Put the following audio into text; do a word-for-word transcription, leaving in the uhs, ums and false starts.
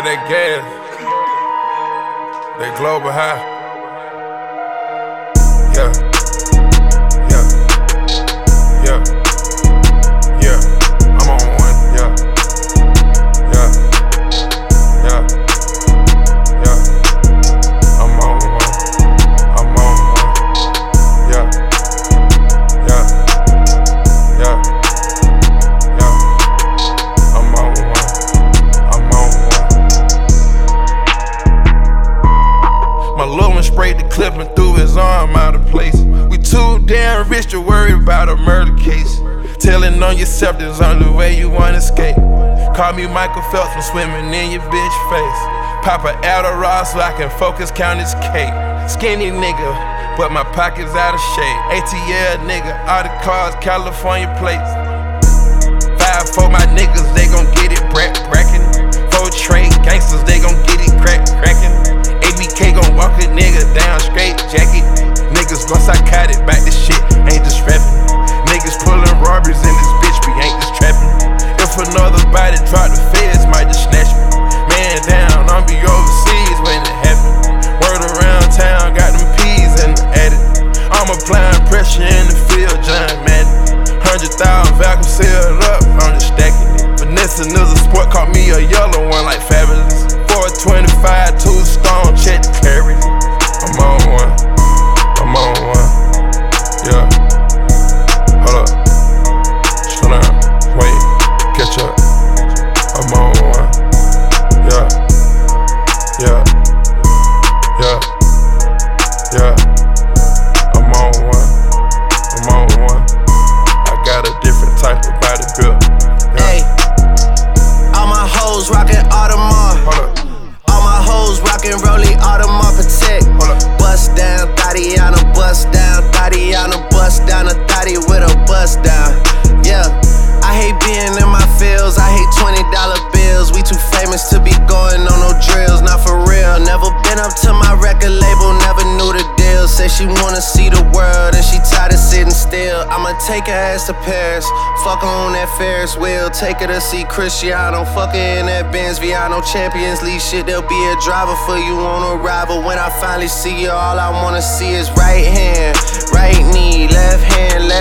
that gas, that global high. Yeah, yeah, yeah, yeah. I'm on one. Yeah, yeah, yeah, yeah. I'm on one. I'm on one. Yeah, yeah, yeah, yeah. I'm on one. I'm on one. My little one sprayed the clip and threw his arm out of place. We too damn rich to worry about a murder case. Telling on yourself there's only way you wanna escape. Call me Michael Phelps from swimming in your bitch face. Pop a Adderall so I can focus, count his cake. Skinny nigga, but my pockets out of shape. A T L nigga, all the cars, California plates. Five for my niggas, they gon' get it brack brackin'. Four trade gangsters, they gon' get it crack crackin'. A B K gon' walk a nigga down straight jacket. Niggas gon' psychotic, back this shit, ain't just rapping. Niggas pullin' robberies in this bitch, we ain't just trapping. If another body drop, the feds might just snatch me. Man down, I'll be overseas when it happen. Word around town, got them peas in the attic. I'm applying pressure in the field, John Madden. Hundred thousand vacuum sealed up, I'm just stacking it. Vanessa is a sport, caught me a yellow one like Fabulous. four twenty-five, two stone, check the clarity. I'm on one, I'm on one, yeah. Hold up, slow down, wait, catch up. I'm on one, yeah, yeah, yeah, yeah. I'm on one, I'm on one. I got a different type of body build. Hey, all my hoes rockin' Audemars. Hold up, All my hoes rockin' Rollie Audemars Protect. hold up. Bust down, Tatiana, bust down, Tatiana, bust down a thotty with a bust down. Yeah, I hate being in my fields, I hate twenty dollar bills. We too famous to be going on no drills, not for real. Never been up to my record label, never knew the deal. Say she wanna see the world and she tired of sitting still. I'ma take her ass to Paris, fuck her on that Ferris wheel. Take her to see Cristiano, fuck her in that Benz Viano. Champions League shit, there'll be a driver for you on arrival. When I finally see you, all I wanna see is right hand, right knee, left hand, left